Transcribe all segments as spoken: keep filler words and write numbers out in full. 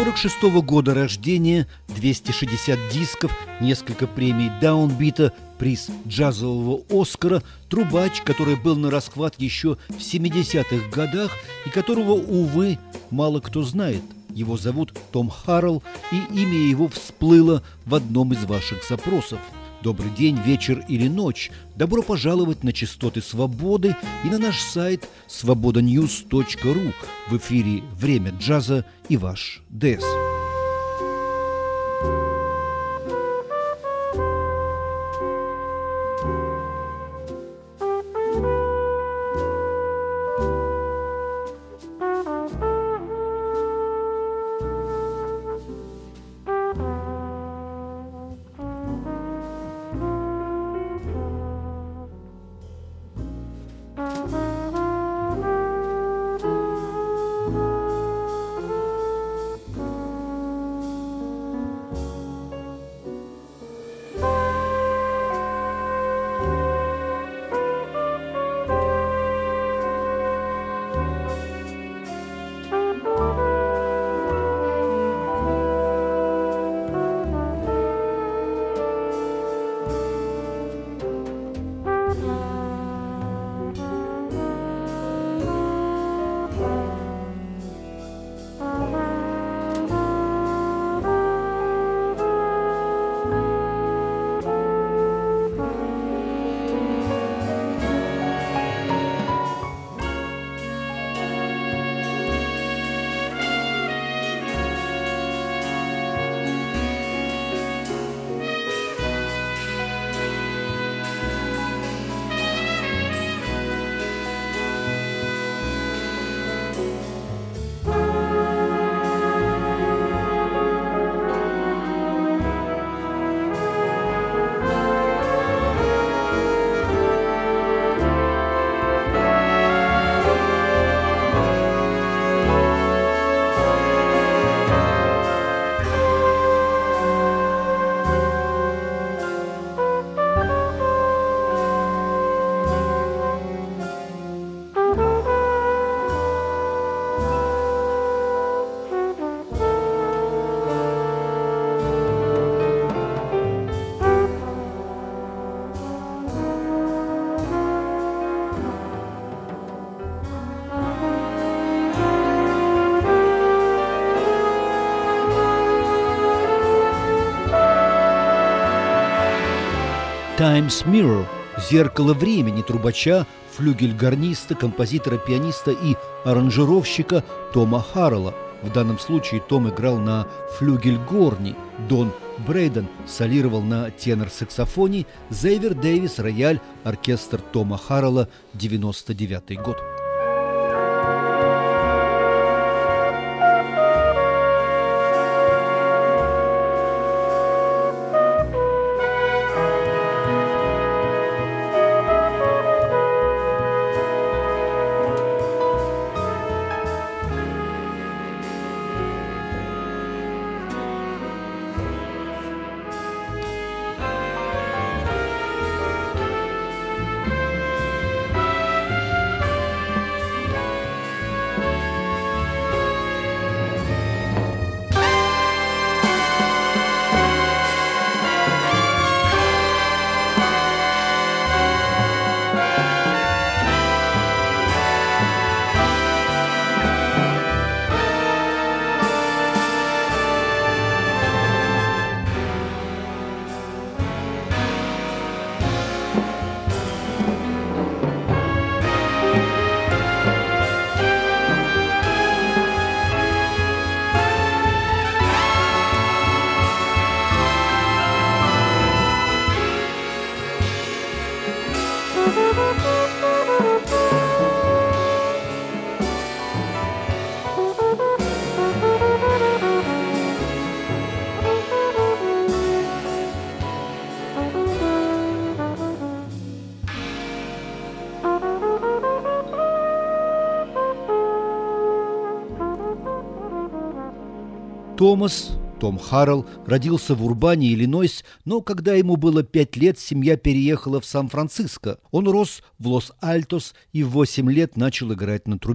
сорок шестого года рождения, двести шестьдесят дисков, несколько премий даунбита, приз джазового Оскара, трубач, который был на расхват еще в семидесятых годах и которого, увы, мало кто знает. Его зовут Том Харрелл, и имя его всплыло в одном из ваших запросов. Добрый день, вечер или ночь. Добро пожаловать на частоты свободы и на наш сайт свобода ньюс точка ру. В эфире «Время джаза» и ваш Дэс. «Time's Mirror» – «Зеркало времени» трубача, флюгель-гарниста, композитора-пианиста и аранжировщика Тома Харрелла. В данном случае Том играл на флюгель-горни, Дон Брейден солировал на тенор-саксофоне, Зейвер Дэвис – рояль, оркестр Тома Харрелла, девяносто девятый год. Томас, Том Харрелл, родился в Урбане, Иллинойс, но когда ему было пять лет, семья переехала в Сан-Франциско. Он рос в Лос-Альтос и в восемь лет начал играть на трубе.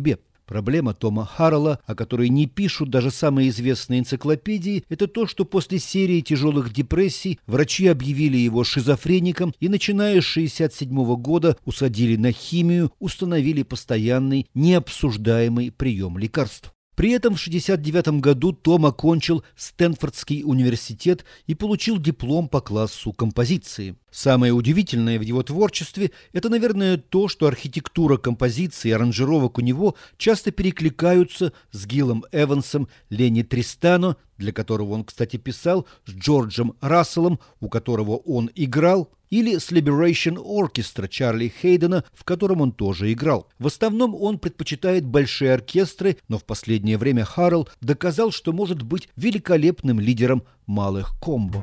Проблема Тома Харрелла, о которой не пишут даже самые известные энциклопедии, это то, что после серии тяжелых депрессий врачи объявили его шизофреником и, начиная с шестьдесят седьмого года, усадили на химию, установили постоянный, необсуждаемый прием лекарств. При этом в шестьдесят девятом году Том окончил Стэнфордский университет и получил диплом по классу композиции. Самое удивительное в его творчестве – это, наверное, то, что архитектура композиции и аранжировок у него часто перекликаются с Гилом Эвансом, Ленни Тристано, для которого он, кстати, писал, с Джорджем Расселом, у которого он играл, или с Liberation Orchestra Чарли Хейдена, в котором он тоже играл. В основном он предпочитает большие оркестры, но в последнее время Харрелл доказал, что может быть великолепным лидером малых комбо.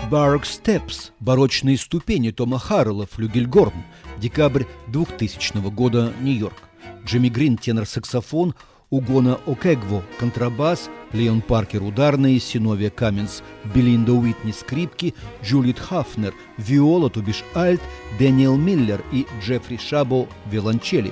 Baroque Steps – барочные ступени Тома Харрелла, флюгельгорн, декабрь двухтысячного года, Нью-Йорк. Джимми Грин – тенор-саксофон, Угона Окегво – контрабас, Леон Паркер – ударные, Синовия Каменс, Белинда Уитни – скрипки, Джулиет Хафнер – виола, то бишь альт, Дэниел Миллер и Джеффри Шабо – виолончели.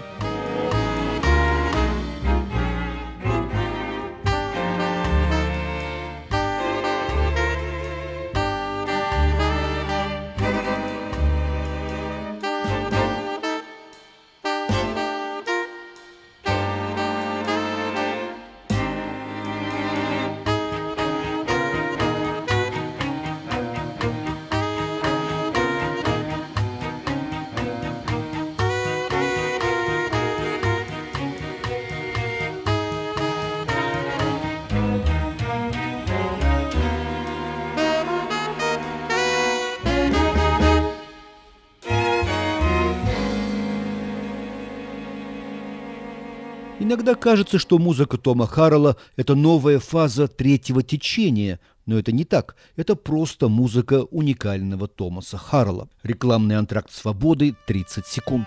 Иногда кажется, что музыка Тома Харрелла – это новая фаза третьего течения, но это не так. Это просто музыка уникального Томаса Харрелла. Рекламный антракт «Свободы» тридцать секунд.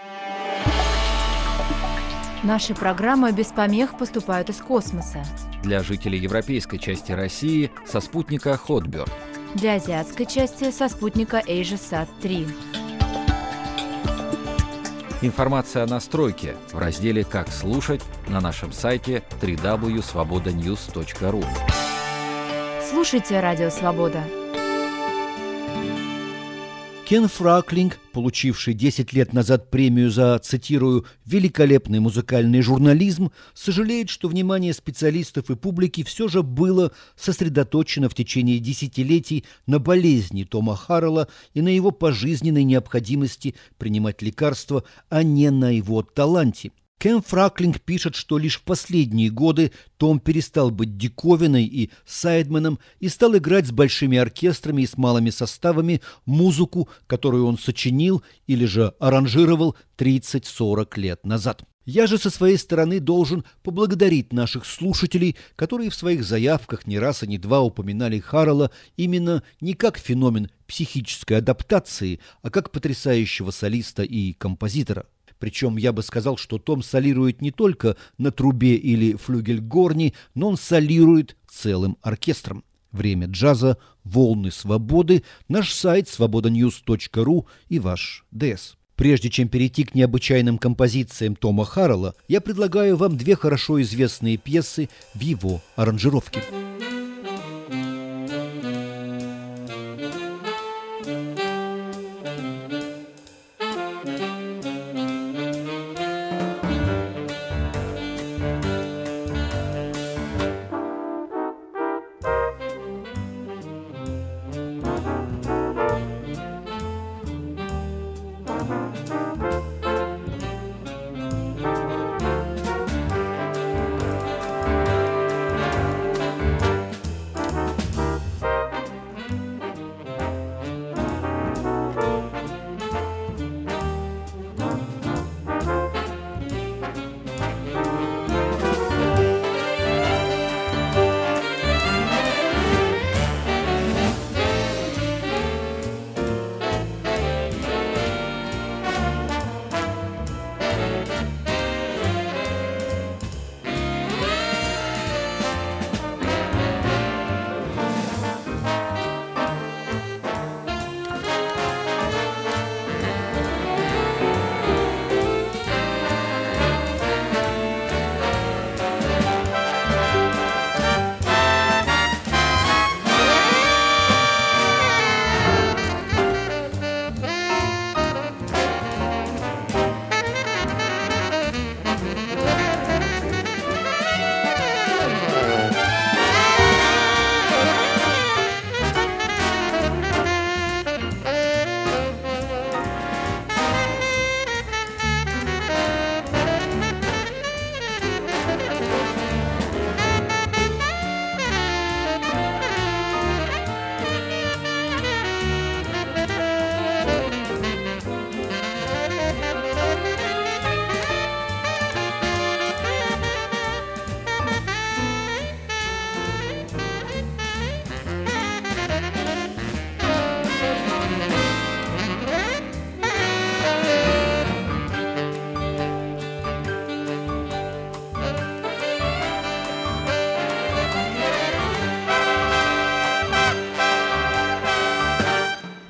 Наши программы без помех поступают из космоса. Для жителей европейской части России со спутника Hotbird. Для азиатской части со спутника AsiaSat три. Информация о настройке в разделе «Как слушать» на нашем сайте дабл ю дабл ю дабл ю точка свобода ньюс точка ру. Слушайте «Радио Свобода». Кен Фраклинг, получивший десять лет назад премию за, цитирую, «великолепный музыкальный журнализм», сожалеет, что внимание специалистов и публики все же было сосредоточено в течение десятилетий на болезни Тома Харрелла и на его пожизненной необходимости принимать лекарства, а не на его таланте. Кен Фраклинг пишет, что лишь в последние годы Том перестал быть диковиной и сайдменом и стал играть с большими оркестрами и с малыми составами музыку, которую он сочинил или же аранжировал тридцать-сорок лет назад. Я же со своей стороны должен поблагодарить наших слушателей, которые в своих заявках не раз и не два упоминали Харрелла именно не как феномен психической адаптации, а как потрясающего солиста и композитора. Причем я бы сказал, что Том солирует не только на трубе или флюгельгорне, но он солирует целым оркестром. Время джаза, волны свободы, наш сайт свобода ньюс точка ру и ваш ДС. Прежде чем перейти к необычайным композициям Тома Харрелла, я предлагаю вам две хорошо известные пьесы в его аранжировке.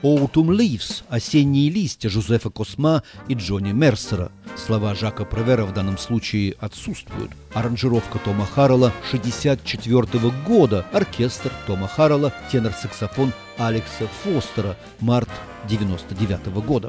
«Autumn Leaves» – «Осенние листья» Жозефа Косма и Джонни Мерсера. Слова Жака Превера в данном случае отсутствуют. Аранжировка Тома Харрелла шестьдесят четвёртого года. Оркестр Тома Харрелла, тенор-саксофон Алекса Фостера. Март девяносто девятого года.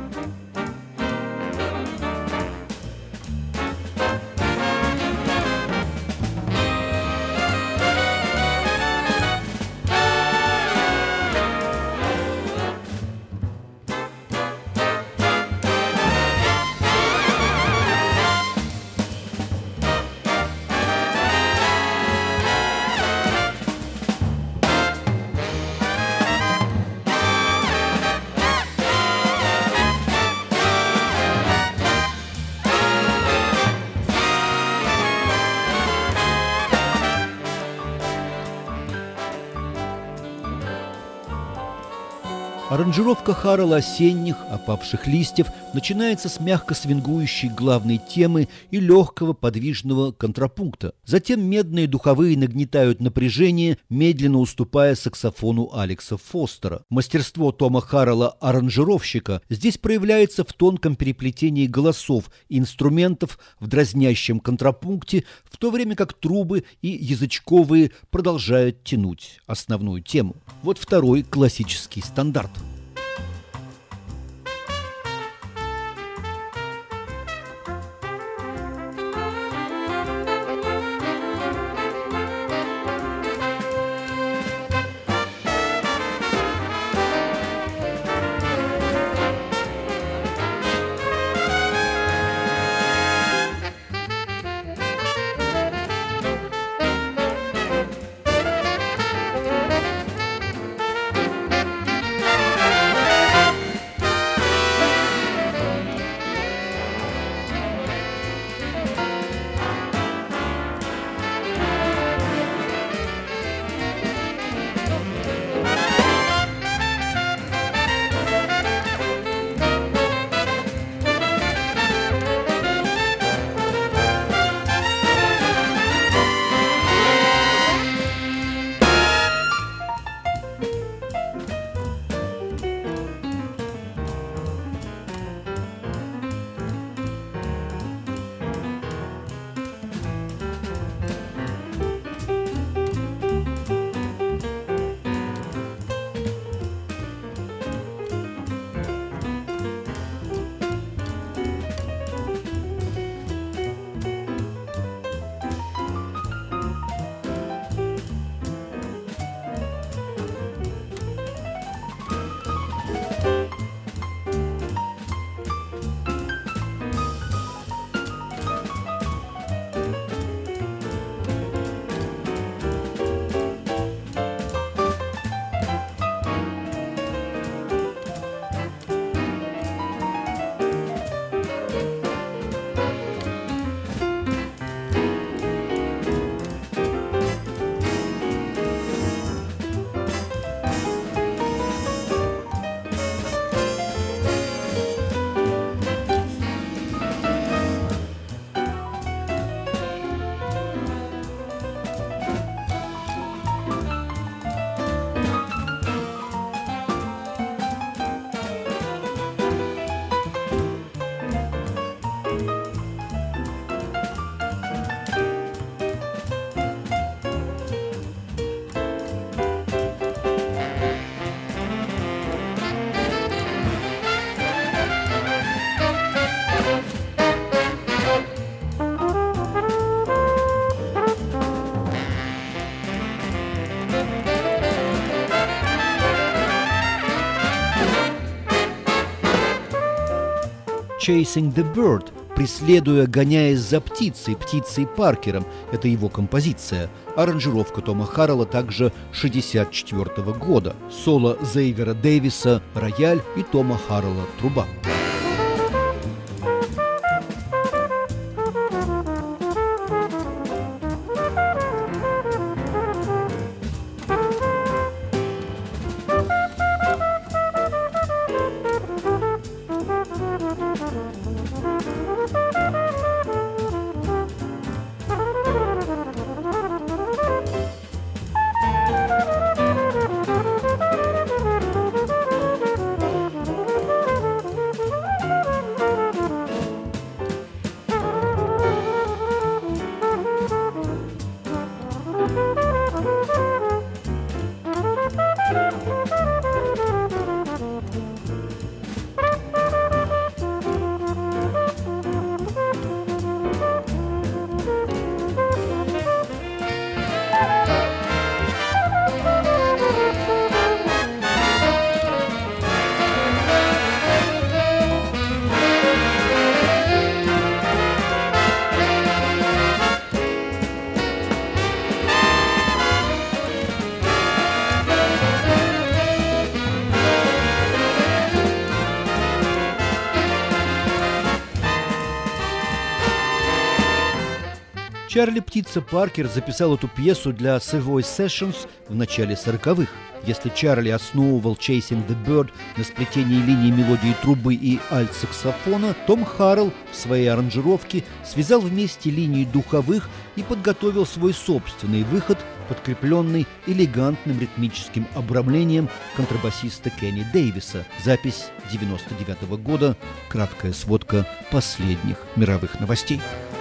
Аранжировка Харрелла «Осенних, опавших листьев» начинается с мягко свингующей главной темы и легкого подвижного контрапункта. Затем медные духовые нагнетают напряжение, медленно уступая саксофону Алекса Фостера. Мастерство Тома Харрелла, аранжировщика, здесь проявляется в тонком переплетении голосов и инструментов в дразнящем контрапункте, в то время как трубы и язычковые продолжают тянуть основную тему. Вот второй классический стандарт. «Chasing the Bird», «Преследуя, гоняясь за птицей», птицей Паркером. Это его композиция. Аранжировка Тома Харрелла также шестьдесят четвёртого года. Соло Зейвера Дэвиса, рояль и Тома Харрелла, труба. Чарли «Птица» Паркер записал эту пьесу для Savoy Sessions в начале сороковых. Если Чарли основывал «Chasing the Bird» на сплетении линий мелодии трубы и альт-саксофона, Том Харрелл в своей аранжировке связал вместе линии духовых и подготовил свой собственный выход, подкрепленный элегантным ритмическим обрамлением контрабасиста Кенни Дэвиса. Запись девяносто девятого года. Краткая сводка последних мировых новостей.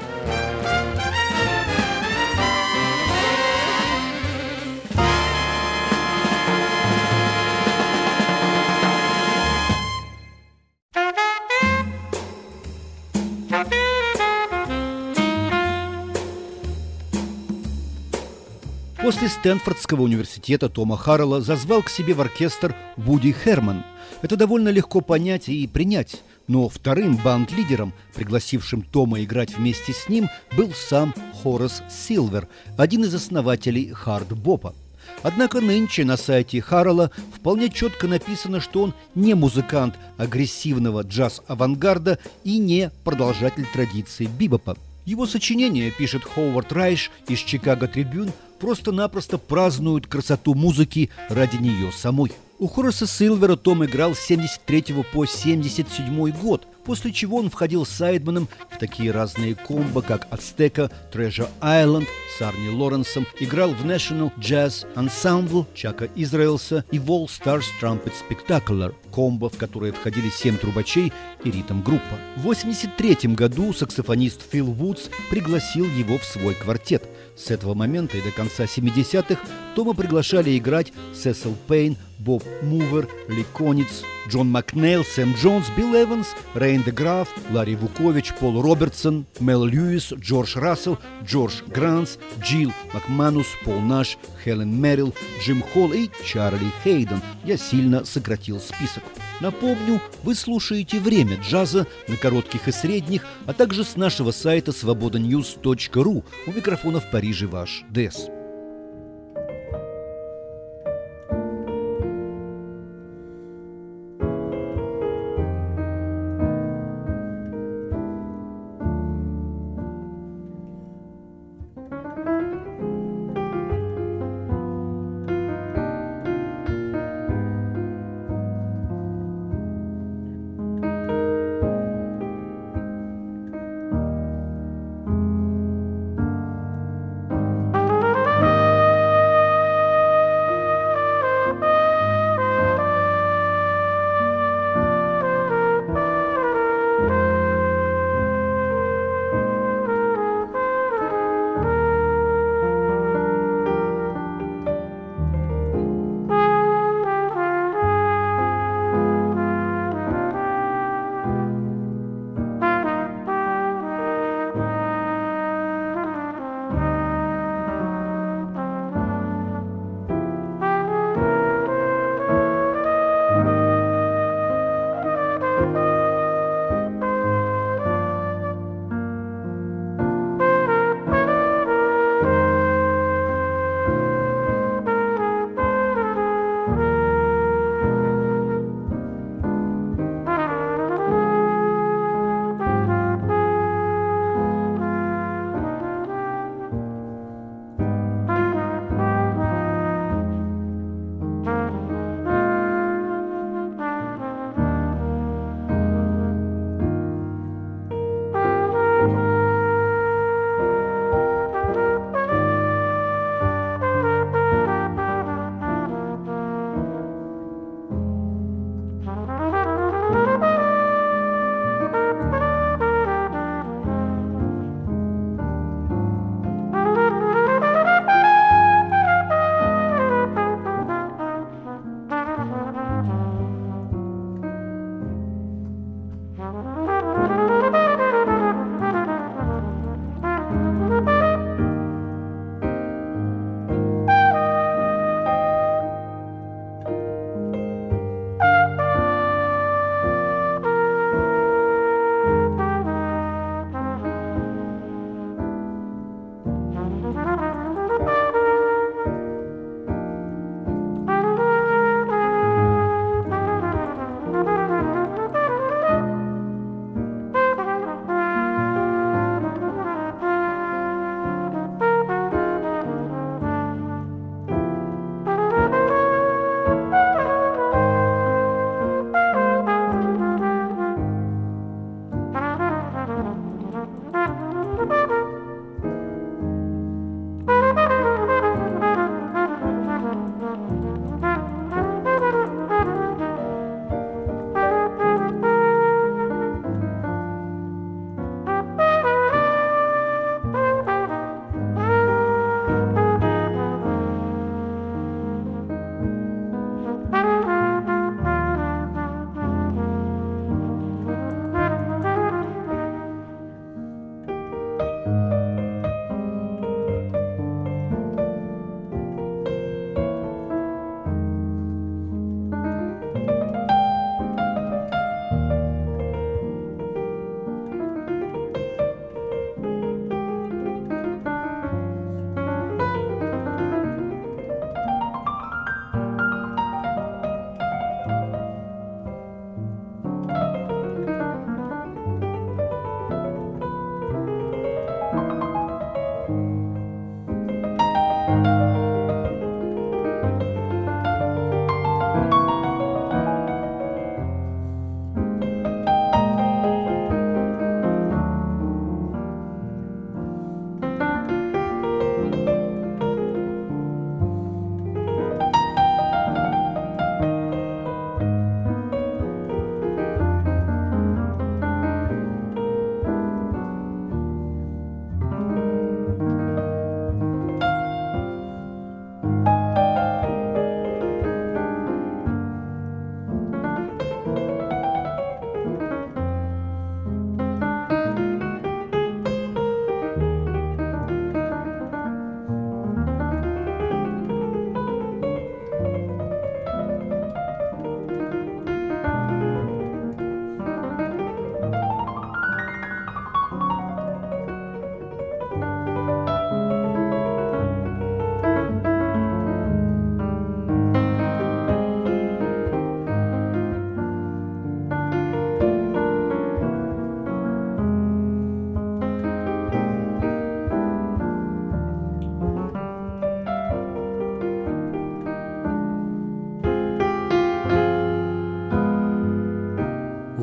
После Стэнфордского университета Тома Харрелла зазвал к себе в оркестр Вуди Херман. Это довольно легко понять и принять, но вторым банд-лидером, пригласившим Тома играть вместе с ним, был сам Хорас Силвер, один из основателей хард-бопа. Однако нынче на сайте Харрелла вполне четко написано, что он не музыкант агрессивного джаз-авангарда и не продолжатель традиции бибопа. Его сочинения, пишет Ховард Райш из Chicago Tribune, просто-напросто празднуют красоту музыки ради нее самой. У Хораса Силвера Том играл с семьдесят третьего по семьдесят седьмой год, после чего он входил сайдманом в такие разные комбо, как «Ацтека», «Treasure Island» с Арни Лоренсом, играл в National Jazz Ensemble Чака Израэлса и в All Stars Trumpet Spectacular, комбо, в которые входили семь трубачей и ритм-группа. В восемьдесят третьем году саксофонист Фил Вудс пригласил его в свой квартет. С этого момента и до конца семидесятых Тома приглашали играть Сесил Пейн, Боб Мувер, Ли Конитс, Джон Макнейл, Сэм Джонс, Билл Эванс, Рейн де Граф, Ларри Вукович, Пол Робертсон, Мел Льюис, Джордж Рассел, Джордж Гранс, Джилл Макманус, Пол Наш, Хелен Меррилл, Джим Холл и Чарли Хейден. Я сильно сократил список. Напомню, вы слушаете «Время джаза» на коротких и средних, а также с нашего сайта свобода ньюс точка ру. У микрофона в Париже ваш Дэс.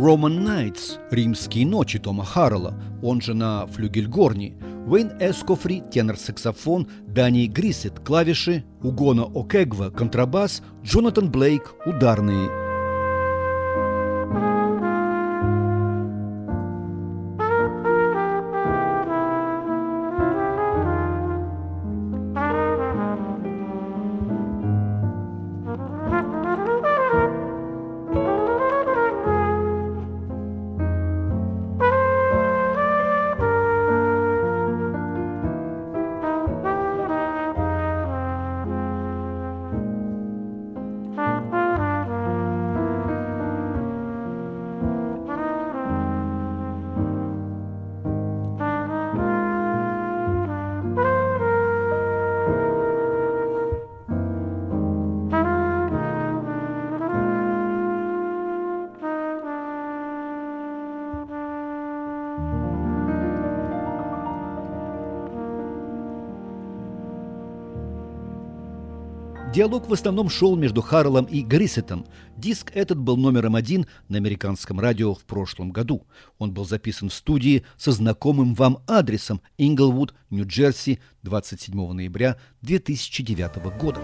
Roman Nights, римские ночи Тома Харрелла, он же на флюгельгорне, Уэйн Эскофри, тенор-саксофон, Дани Гриссет, клавиши, Угона Окегва, контрабас, Джонатан Блейк, ударные. Диалог в основном шел между Харреллом и Гриссетом. Диск этот был номером один на американском радио в прошлом году. Он был записан в студии со знакомым вам адресом Инглвуд, Нью-Джерси, двадцать седьмого ноября две тысячи девятого года.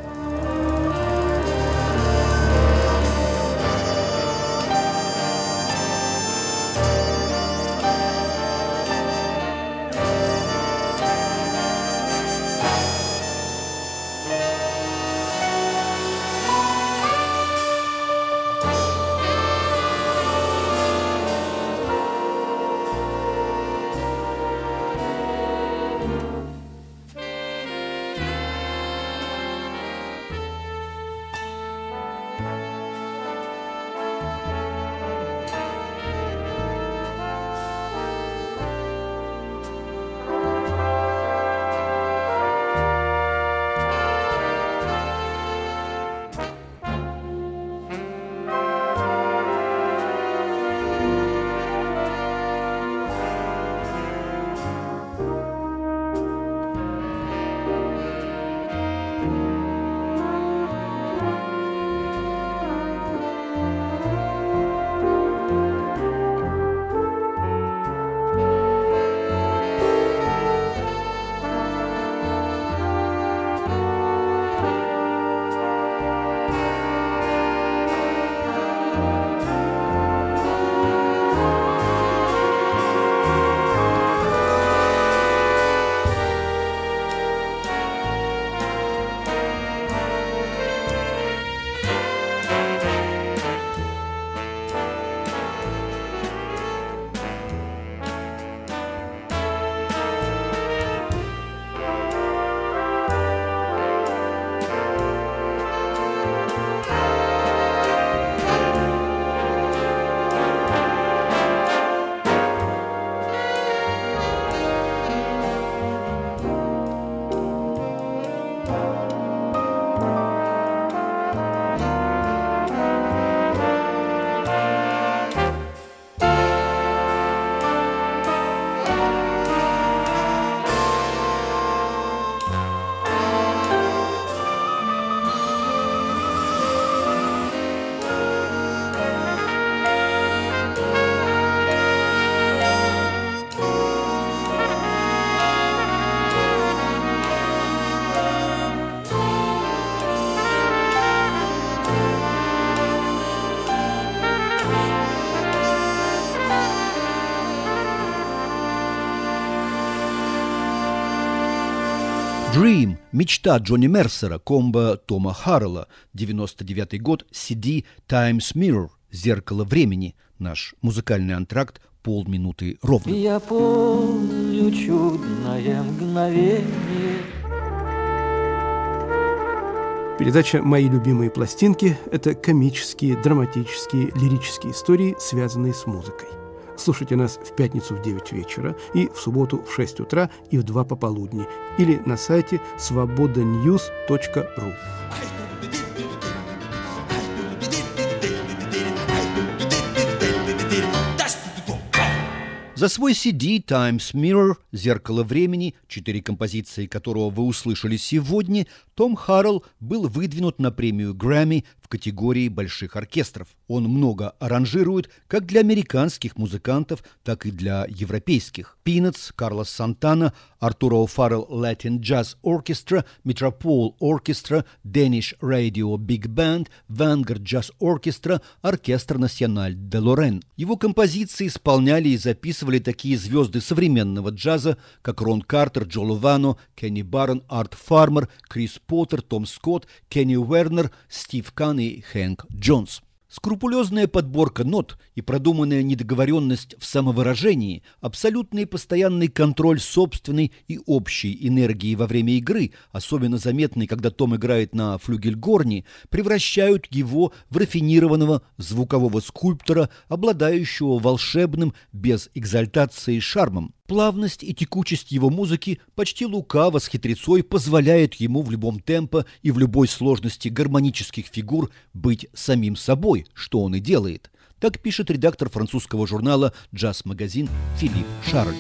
Dream – мечта Джонни Мерсера, комбо Тома Харрелла, девяносто девятый год, си ди Time's Mirror, зеркало времени, наш музыкальный антракт полминуты ровно. Я помню чудное мгновение. Передача «Мои любимые пластинки» – это комические, драматические, лирические истории, связанные с музыкой. Слушайте нас в пятницу в девять вечера и в субботу в шесть утра и в два пополудни или на сайте свобода ньюс точка ру. За свой си ди Time's Mirror, зеркало времени, четыре композиции которого вы услышали сегодня, Том Харрелл был выдвинут на премию Грэмми в категории больших оркестров. Он много аранжирует как для американских музыкантов, так и для европейских. Peanuts, Карлос Сантана, Артуро Фаррелл Latin Jazz Orchestra, Metropole Orchestra, Danish Radio Big Band, Vanguard Jazz Orchestra, Оркестр Националь де Лорен. Его композиции исполняли и записывали такие звезды современного джаза, как Рон Картер, Джо Лувано, Кенни Баррон, Арт Фармер, Крис Поттер, Том Скотт, Кенни Уэрнер, Стив Кан и Хэнк Джонс. Скрупулезная подборка нот и продуманная недоговоренность в самовыражении, абсолютный и постоянный контроль собственной и общей энергии во время игры, особенно заметный, когда Том играет на флюгельгорне, превращают его в рафинированного звукового скульптора, обладающего волшебным, без экзальтации, шармом. Плавность и текучесть его музыки почти лукаво с хитрецой позволяет ему в любом темпо и в любой сложности гармонических фигур быть самим собой, что он и делает. Так пишет редактор французского журнала «Джаз-магазин» Филипп Шарль.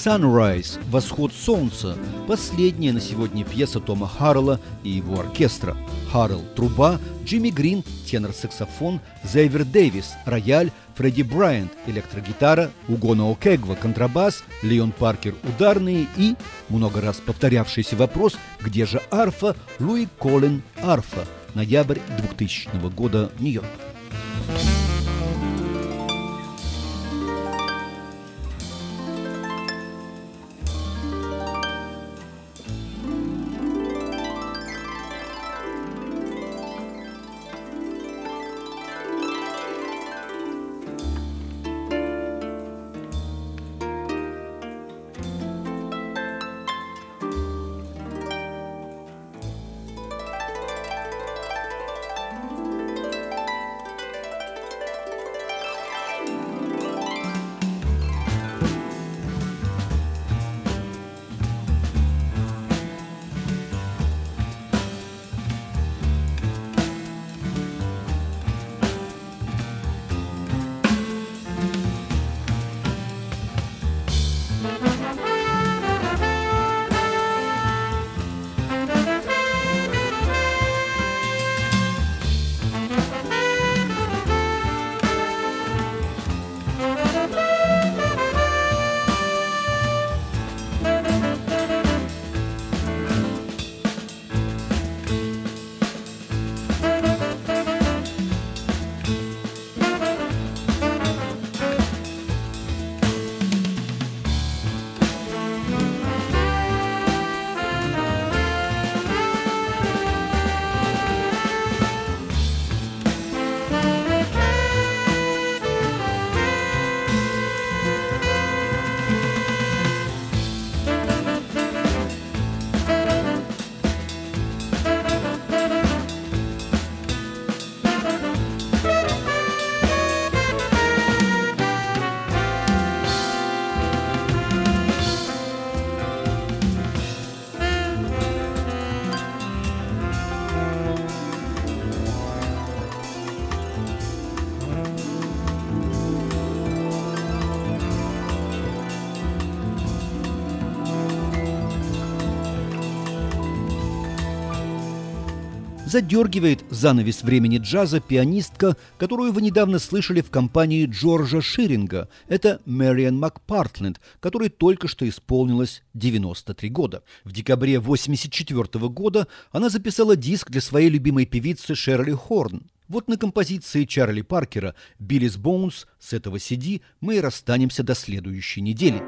«Sunrise» – «Восход солнца» – последняя на сегодня пьеса Тома Харрелла и его оркестра. Харрелл – труба, Джимми Грин – тенор-саксофон, Зейвер Дэвис – рояль, Фредди Брайант – электрогитара, Угона Окегва – контрабас, Леон Паркер – ударные и, много раз повторявшийся вопрос, где же арфа, Луи Коллин – арфа. Ноябрь двухтысячного года, Нью-Йорк. Задергивает занавес времени джаза пианистка, которую вы недавно слышали в компании Джорджа Ширинга. Это Мэриан МакПартленд, которой только что исполнилось девяносто три года. В декабре восемьдесят четвёртого года она записала диск для своей любимой певицы Шерли Хорн. Вот на композиции Чарли Паркера «Биллис Боунс» с этого си ди мы и расстанемся до следующей недели.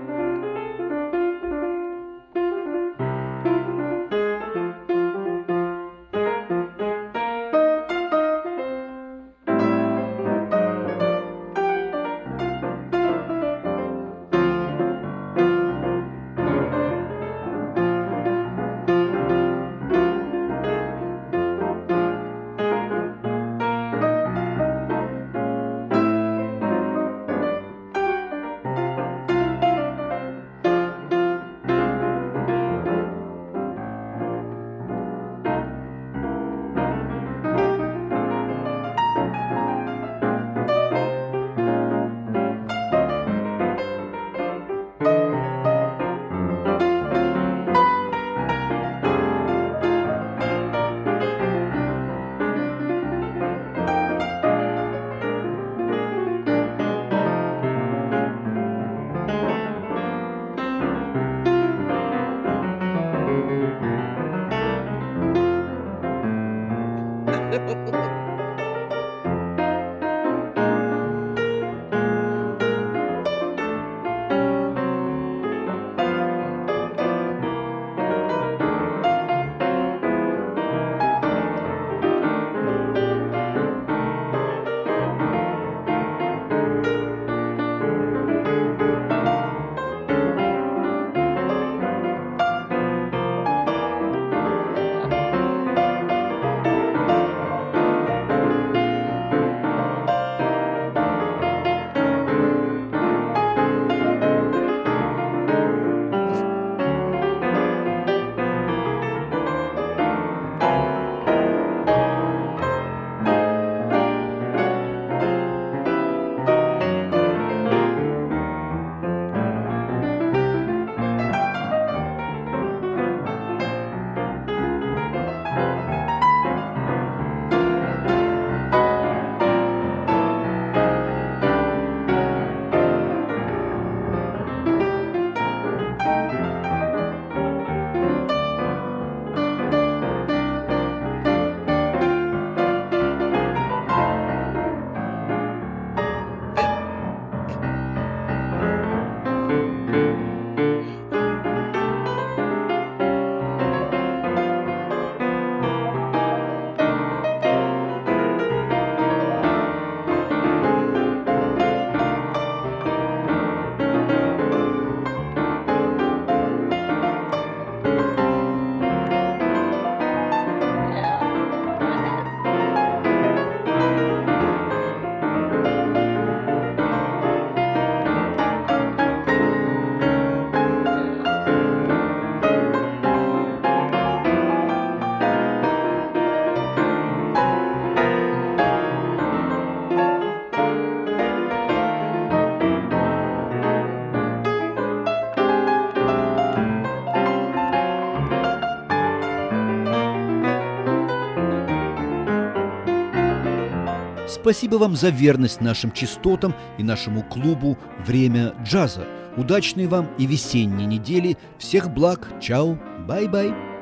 Спасибо вам за верность нашим частотам и нашему клубу «Время джаза». Удачной вам и весенней недели. Всех благ. Чао. Бай-бай.